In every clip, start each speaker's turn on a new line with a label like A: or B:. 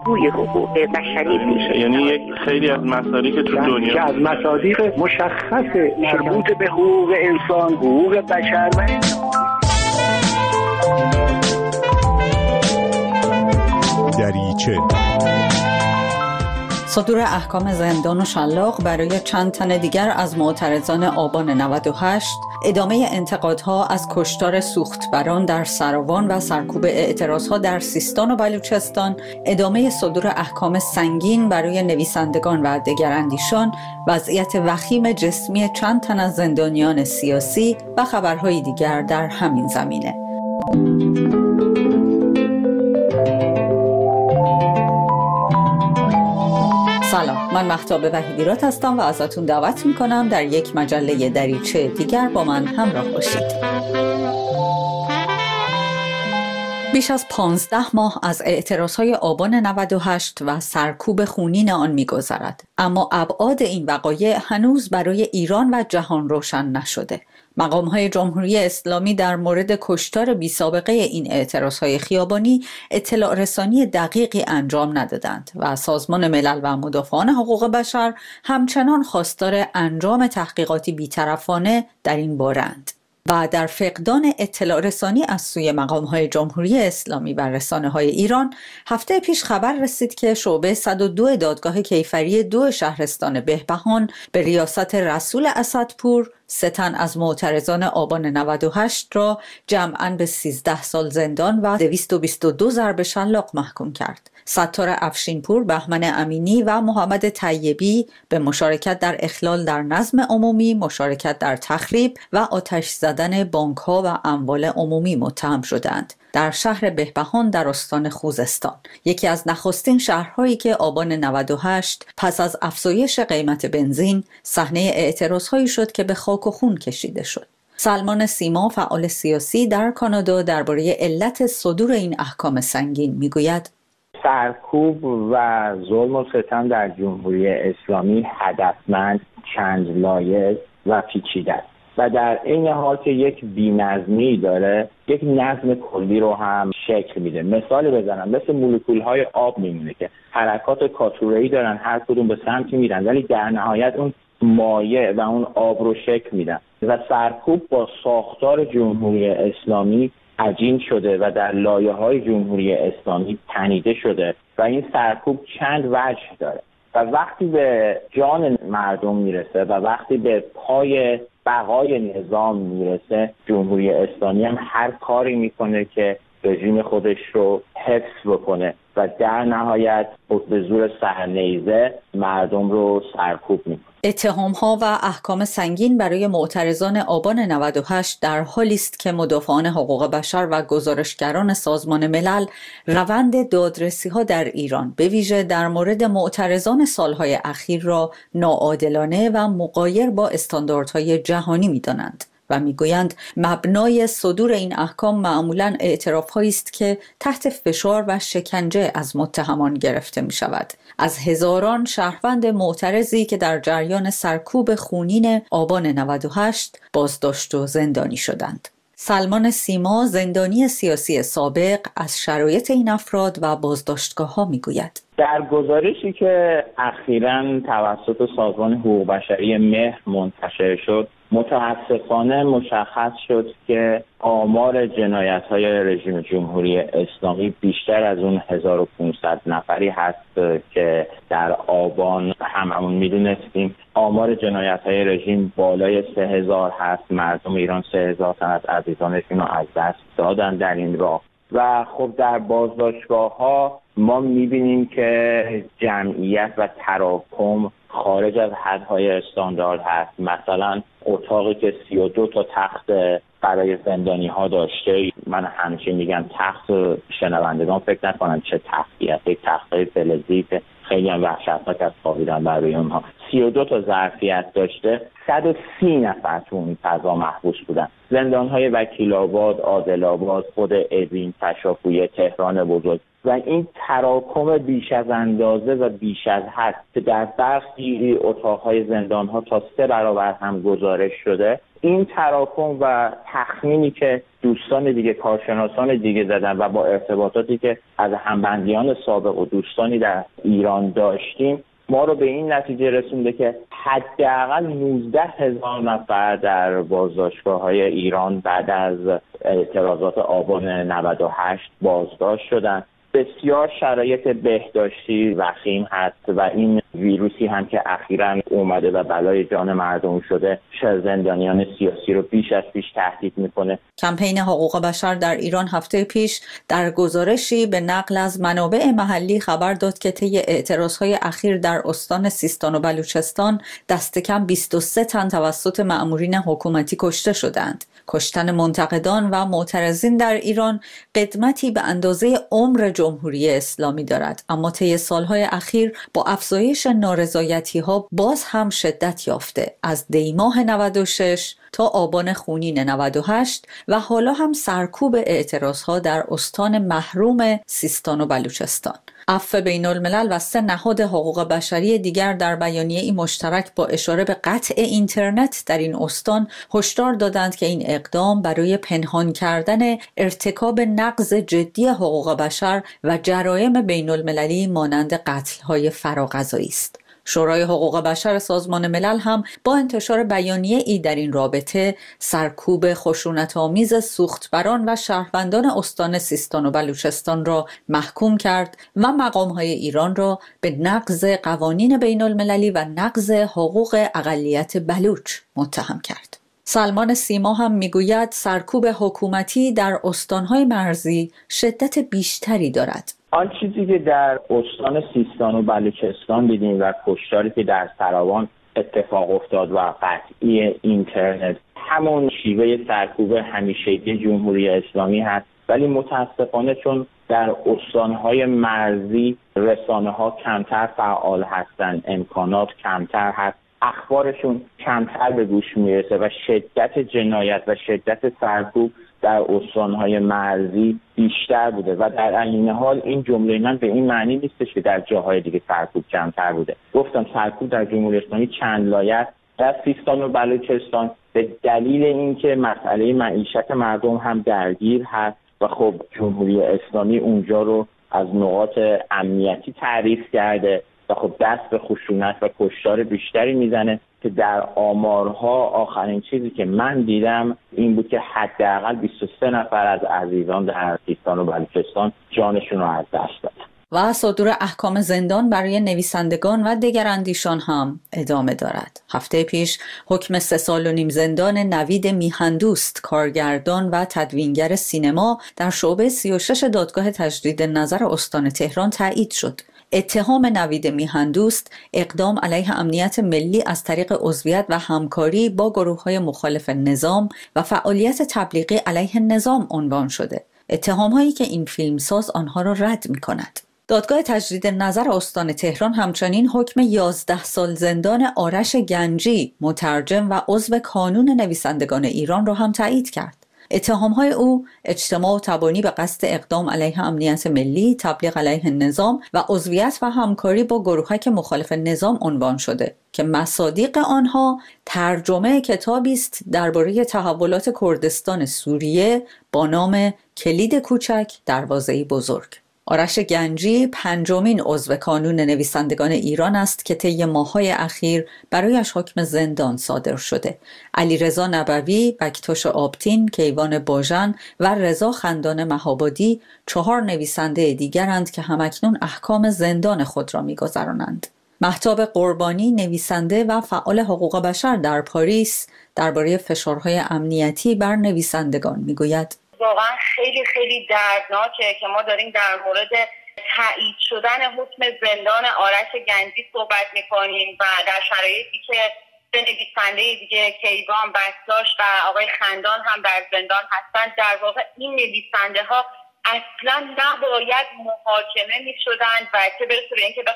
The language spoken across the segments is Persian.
A: بازگوی حقوق بشری میشه.
B: یعنی یک خیلی از مصادیق تو دنیا
C: که از مصادیق مشخص مربوط به حقوق انسان، حقوق بشر و
D: دریچه
E: صدور احکام زندان و شلاق برای چند تن دیگر از معترضان آبان 98، ادامه انتقادها از کشتار سوختبران در سراوان و سرکوب اعتراضها در سیستان و بلوچستان، ادامه صدور احکام سنگین برای نویسندگان و دگراندیشان، وضعیت وخیم جسمی چند تن از زندانیان سیاسی و خبرهای دیگر در همین زمینه. سلام، من مهتاب وحیدیراد هستم و ازتون دعوت میکنم در یک مجله دریچه دیگر با من همراه باشید. بیش از 15 ماه از اعتراضهای آبان 98 و سرکوب خونین آن می‌گذرد، اما ابعاد این وقایع هنوز برای ایران و جهان روشن نشده. مقام‌های جمهوری اسلامی در مورد کشتار بی‌سابقه این اعتراضهای خیابانی اطلاع رسانی دقیقی انجام ندادند و سازمان ملل و مدافعان حقوق بشر همچنان خواستار انجام تحقیقاتی بی‌طرفانه در این باره‌اند. و در فقدان اطلاع رسانی از سوی مقام‌های جمهوری اسلامی و رسانه‌های ایران، هفته پیش خبر رسید که شعبه 102 دادگاه کیفری 2 شهرستان بهبهان به ریاست رسول اسدپور 3 تن از معترضان آبان 98 را جمعاً به 13 سال زندان و 222 ضرب شلاق محکوم کرد. ستار افشینپور، بهمن امینی و محمد طیبی به مشارکت در اخلال در نظم عمومی، مشارکت در تخریب و آتش زدن بانک‌ها و اموال عمومی متهم شدند. در شهر بهبهان در استان خوزستان، یکی از نخستین شهرهایی که آبان 98 پس از افزایش قیمت بنزین صحنه اعتراضهایی شد که به خاک و خون کشیده شد. سلمان سیما، فعال سیاسی در کانادا، درباره علت صدور این احکام سنگین میگوید:
F: سرکوب و ظلم و ستم در جمهوری اسلامی هدفمند، چند لایه و پیچیده است و در این حال که یک بی‌نظمی داره، یک نظم کلی رو هم شکل میده. مثال بزنم، مثل مولکول‌های آب میمونه که حرکات کاتوره‌ای دارن، هر کدوم به سمتی میرن، ولی در نهایت اون مایع و اون آب رو شکل میدن و سرکوب با ساختار جمهوری اسلامی عجین شده و در لایه‌های جمهوری اسلامی تنیده شده و این سرکوب چند وجه داره و وقتی به جان مردم میرسه و وقتی به پای بقای نظام میرسه، جمهوری اسلامی هم هر کاری میکنه که رژیم خودش رو حفظ بکنه و در نهایت به زور سرنیزه مردم رو سرکوب میکنه.
E: اتهام‌ها و احکام سنگین برای معترضان آبان 98 در حالی است که مدافعان حقوق بشر و گزارشگران سازمان ملل روند دادرسی‌ها در ایران به ویژه در مورد معترضان سالهای اخیر را ناعادلانه و مغایر با استانداردهای جهانی می‌دانند و میگویند مبنای صدور این احکام معمولاً اعتراف‌هایی است که تحت فشار و شکنجه از متهمان گرفته می‌شود. از هزاران شهروند معترضی که در جریان سرکوب خونین آبان 98 بازداشت و زندانی شدند. سلمان سیما، زندانی سیاسی سابق، از شرایط این افراد و بازداشتگاه‌ها میگوید:
F: در گزارشی که اخیراً توسط سازمان حقوق بشری مهر منتشر شد، متاسفانه مشخص شد که آمار جنایت‌های رژیم جمهوری اسلامی بیشتر از اون 1500 نفری هست که در آبان هممون میدونستیم. آمار جنایت‌های رژیم بالای 3000 هست. مردم ایران 3000 تن از عزیزانشون رو از دست دادن در این راه و خب در بازداشتگاه‌ها ما می‌بینیم که جمعیت و تراکم خارج از حدهای استاندارد هست. مثلا اتاقی که 32 تا تخت برای زندانی ها داشته، من همیشه میگم تخت، شنوندگان فکر نکنن چه تختی هست، یک تختای فلزی که خیلی هم وحشتناک از خوابیدن برای اونها. 32 تا ظرفیت داشته، 130 نفر تو این فضا محبوس بودن. زندان‌های وکیل‌آباد، عادل‌آباد، خود اوین، فشافویه، تهران بزرگ و این تراکم بیش از اندازه و بیش از حد که در برخی اتاق‌های زندان‌ها تا 3 برابر هم گزارش شده، این تراکم و تخمینی که دوستان دیگه، کارشناسان دیگه زدن و با ارتباطاتی که از همبندیان سابق و دوستانی در ایران داشتیم، ما رو به این نتیجه رسونده که حداقل 19,000 نفر در بازداشتگاه‌های ایران بعد از اعتراضات آبان 98 بازداشت شدن. بسیار شرایط بهداشتی وخیم هست و این ویروسی هم که اخیراً اومده و بلای جان مردم شده، زندانیان سیاسی رو بیش از پیش تهدید میکنه.
E: کمپین حقوق بشر در ایران هفته پیش در گزارشی به نقل از منابع محلی خبر داد که طی اعتراضهای اخیر در استان سیستان و بلوچستان دست کم 23 تن توسط مأمورین حکومتی کشته شدند. کشتن منتقدان و معترضین در ایران قدمتی به اندازه عمر جمهوری اسلامی دارد، اما طی سالهای اخیر با افزایش نارضایتی‌ها باز هم شدت یافته، از دی ماه 96 تا آبان خونین 98 و حالا هم سرکوب اعتراضها در استان محروم سیستان و بلوچستان. عفو بین الملل و 3 نهاد حقوق بشری دیگر در بیانیه‌ای مشترک با اشاره به قطع اینترنت در این استان هشدار دادند که این اقدام برای پنهان کردن ارتکاب نقض جدی حقوق بشر و جرایم بین المللی مانند قتل‌های فراغذایی است. شورای حقوق بشر سازمان ملل هم با انتشار بیانیه‌ای در این رابطه سرکوب خشونت‌آمیز سوختبران و شهروندان استان سیستان و بلوچستان را محکوم کرد و مقام‌های ایران را به نقض قوانین بین المللی و نقض حقوق اقلیت بلوچ متهم کرد. سلمان سیما هم میگوید سرکوب حکومتی در استان‌های مرزی شدت بیشتری دارد.
F: آن چیزی که در استان سیستان و بلوچستان دیدیم و کشتاری که در سراوان اتفاق افتاد و قطعی اینترنت، همون شیوه سرکوب همیشگی جمهوری اسلامی هست، ولی متاسفانه چون در استانهای مرزی رسانه‌ها کمتر فعال هستند، امکانات کمتر هست، اخبارشون کمتر به گوش میرسه و شدت جنایت و شدت سرکوب در استانهای مرزی بیشتر بوده و در عین حال این جمله من به این معنی نیستش که در جاهای دیگه سرکوب کمتر بوده. گفتم سرکوب در جمهوری اسلامی چند لایه در سیستان و بلوچستان به دلیل اینکه مسئله معیشت مردم هم درگیر هست و خب جمهوری اسلامی اونجا رو از نقاط امنیتی تعریف کرده و خب دست به خشونت و کشتار بیشتری میزنه که در آمارها آخرین چیزی که من دیدم این بود که حداقل 23 نفر از عزیزان در سیستان و بلوچستان جانشون رو از دست دادن.
E: و صدور احکام زندان برای نویسندگان و دگراندیشان هم ادامه دارد. هفته پیش حکم 3 سال و نیم زندان نوید میهندوست، کارگردان و تدوینگر سینما در شعبه 36 دادگاه تجدید نظر استان تهران تایید شد. اتهام نوید میهندوست اقدام علیه امنیت ملی از طریق عضویت و همکاری با گروه‌های مخالف نظام و فعالیت تبلیغی علیه نظام عنوان شده. اتهام‌هایی که این فیلمساز آنها را رد می‌کند. دادگاه تجدید نظر استان تهران همچنین حکم 11 سال زندان آرش گنجی، مترجم و عضو کانون نویسندگان ایران را هم تایید کرد. اتهام‌های او اجتماع و تبانی به قصد اقدام علیه امنیت ملی، تبلیغ علیه نظام و عضویت و همکاری با گروه‌های مخالف نظام عنوان شده که مصادیق آنها ترجمه کتابی است درباره تحولات کردستان سوریه با نام کلید کوچک دروازه‌ای بزرگ. آرش گنجی 5مین عضو کانون نویسندگان ایران است که طی ماه‌های اخیر برایش حکم زندان صادر شده. علیرضا نبوی، بکتاش آبتین، کیوان باژن و رضا خندان مهابادی 4 نویسنده دیگرند که همکنون احکام زندان خود را می‌گذرانند. مهتاب قربانی، نویسنده و فعال حقوق بشر در پاریس، درباره فشارهای امنیتی بر نویسندگان می‌گوید:
A: واقعا خیلی خیلی دردناکه که ما داریم در مورد تایید شدن حکم زندان آرش گنجی صحبت میکنیم و در شرایطی که به نویسنده دیگه کیوان، بکتاش و آقای خندان هم در زندان هستند. در واقع این نویسنده ها اصلا نباید محاکمه میشدند و چه برسه به اینکه بخوان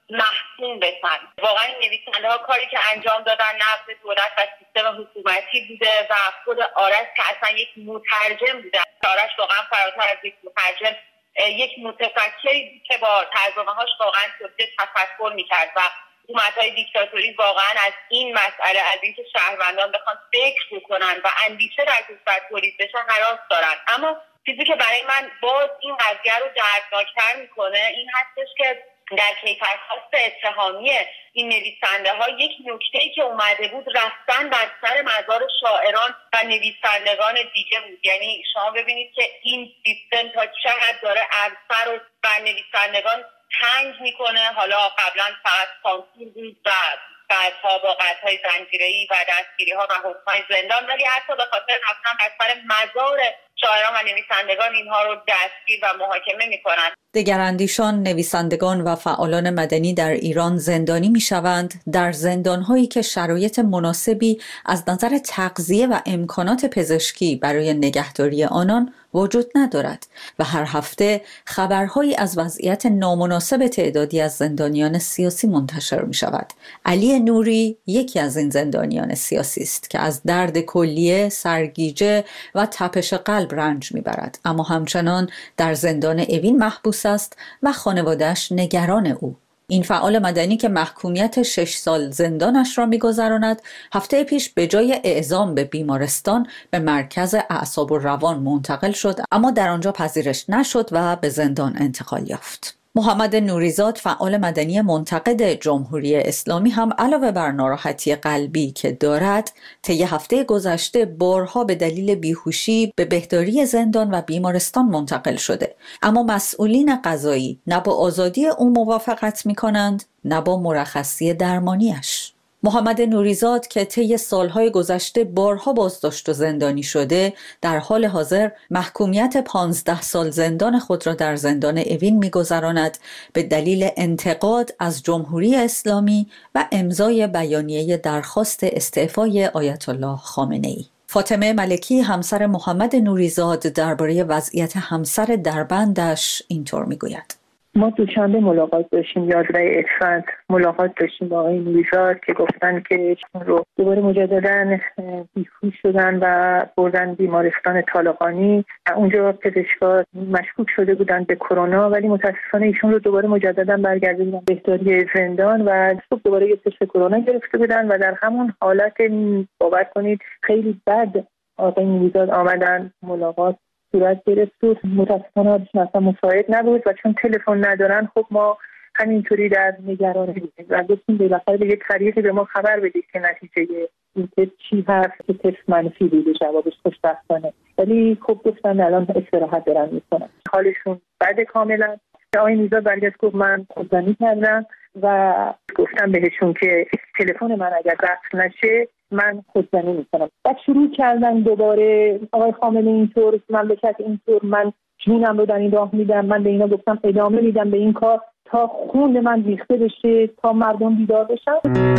A: محکوم بشن. واقعا این نویسنده ها کاری که انجام دادن نقد دولت و سیستم حکومتی بوده و خود آرش که اصلا یک مترجم بوده. آرش واقعا فراتر از یک مترجم یک متفکری بود که با ترجمه‌هاش واقعا توسعه تفکر میکرد و حکومت‌های دیکتاتوری واقعا از این مسئله، از اینکه شهروندان بخوان فکر بکنن و اندیشه در کشور تولید بشه هراس دارن. اما چیزی که برای من باز این قضیه رو دردناک‌تر میکنه این هستش که در کیفرخواست اتهامی این نویسنده ها یک نکته‌ای که اومده بود رفتن بر سر مزار شاعران و نویسندگان دیگه بود. یعنی شما ببینید که این سیستم تا چه حد داره عرصه رو بر نویسندگان تنگ میکنه. حالا قبلا فقط سانسور بود و بعدها با قطعهای زنجیره‌ای و دستگیری‌ها و حکم‌های زندان، ولی حتی به خاطر رفتن بر سر مزار شاعران و نویسندگان اینها رو دستگیر و محاکمه میکنن.
E: دگراندیشان، نویسندگان و فعالان مدنی در ایران زندانی میشوند در زندان‌هایی که شرایط مناسبی از نظر تغذیه و امکانات پزشکی برای نگهداری آنان وجود ندارد و هر هفته خبرهایی از وضعیت نامناسب تعدادی از زندانیان سیاسی منتشر می شود. علی نوری یکی از این زندانیان سیاسی است که از درد کلیه، سرگیجه و تپش قلب رنج می برد، اما همچنان در زندان اوین محبوس است و خانواده‌اش نگران او. این فعال مدنی که محکومیت 6 سال زندانش را می‌گذراند، هفته پیش به جای اعزام به بیمارستان به مرکز اعصاب و روان منتقل شد، اما در آنجا پذیرش نشد و به زندان انتقال یافت. محمد نوریزاد، فعال مدنی منتقد جمهوری اسلامی، هم علاوه بر ناراحتی قلبی که دارد، طی هفته گذشته بارها به دلیل بیهوشی به بهداری زندان و بیمارستان منتقل شده، اما مسئولین قضایی نه با آزادی او موافقت می‌کنند نه با مرخصی درمانیش. محمد نوریزاد که طی سالهای گذشته بارها بازداشت و زندانی شده، در حال حاضر محکومیت 15 سال زندان خود را در زندان اوین می‌گذراند به دلیل انتقاد از جمهوری اسلامی و امضای بیانیه درخواست استعفای آیت الله خامنه‌ای. فاطمه ملکی، همسر محمد نوریزاد، درباره وضعیت همسر دربندش اینطور می‌گوید:
G: ما دوشنبه ملاقات داشتیم، 11 اسفند ملاقات داشتیم با آقای نوریزاد که گفتن که ایشون رو دوباره مجددا بیهوش شدن و بردن بیمارستان طالقانی. اونجا پزشکا مشکوک شده بودن به کرونا، ولی متاسفانه ایشون رو دوباره مجددا برگردوندن بهداری زندان و صبح دوباره یه تست کرونا گرفته بودن و در همون حالت باور کنید خیلی بد آقای نوریزاد آمدن ملاقات صورت گرفت و متاسفانه اصلا مساعد نبود و چون تلفن ندارن خب ما همینطوری در نگرانی بودیم و گفتیم بالاخره به یک طریقی به ما خبر بدید که نتیجه این تست چی هست که تست منفی بوده، جوابش خوشبختانه، ولی خب گفتن الان استراحت دارن میکنن، حالشون بده کاملا. آقای نوریزاد برگشت گفت من خودزنی کردم و گفتم بهشون که تلفن من اگر قطع نشه من خودزنی میکنم. بعد شروع کردن دوباره آقای خامنه اینطور، مملکت اینطور، من جونم رو در این راه میدم. من به اینا گفتم ادامه میدم به این کار تا خون من ریخته بشه، تا مردم بیدار بشن.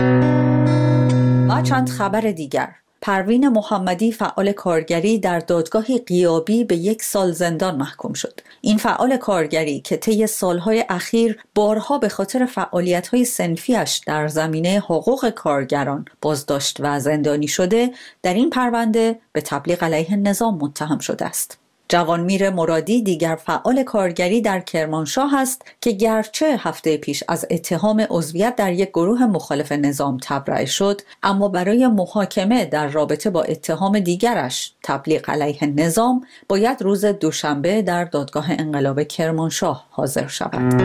E: و چند خبر دیگر. پروین محمدی، فعال کارگری، در دادگاهی غیابی به 1 سال زندان محکوم شد. این فعال کارگری که طی سالهای اخیر بارها به خاطر فعالیت‌های صنفی‌اش در زمینه حقوق کارگران بازداشت و زندانی شده، در این پرونده به تبلیغ علیه نظام متهم شده است. جوانمیر مرادی، دیگر فعال کارگری در کرمانشاه است که گرچه هفته پیش از اتهام عضویت در یک گروه مخالف نظام تبرئه شد، اما برای محاکمه در رابطه با اتهام دیگرش، تبلیغ علیه نظام، باید روز دوشنبه در دادگاه انقلاب کرمانشاه حاضر شود.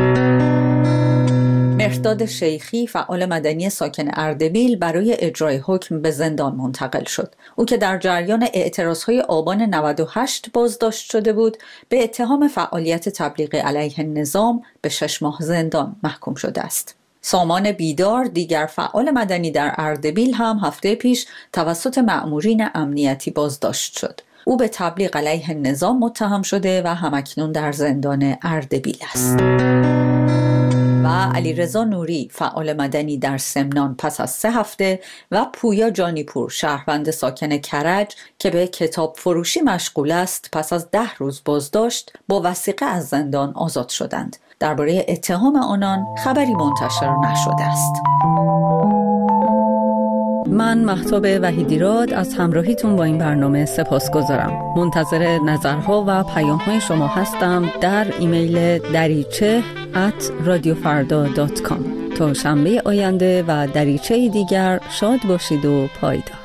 E: مهرداد شیخی، فعال مدنی ساکن اردبیل، برای اجرای حکم به زندان منتقل شد. او که در جریان اعتراضهای آبان 98 بازداشت شده بود، به اتهام فعالیت تبلیغ علیه نظام به 6 ماه زندان محکوم شده است. سامان بیدار، دیگر فعال مدنی در اردبیل، هم هفته پیش توسط مأمورین امنیتی بازداشت شد. او به تبلیغ علیه نظام متهم شده و همکنون در زندان اردبیل است. و و علیرضا نوری فعال مدنی در سمنان پس از 3 هفته و پویا جانیپور شهروند ساکن کرج که به کتاب فروشی مشغول است پس از 10 روز بازداشت با وثیقه از زندان آزاد شدند. درباره اتهام آنان خبری منتشر نشده است. من مهتاب وحیدیراد از همراهیتون با این برنامه سپاسگزارم. منتظر نظرها و پیام‌های شما هستم در ایمیل dariche@radiofarda.com. تا شنبه آینده و دریچه دیگر شاد باشید و پایدار.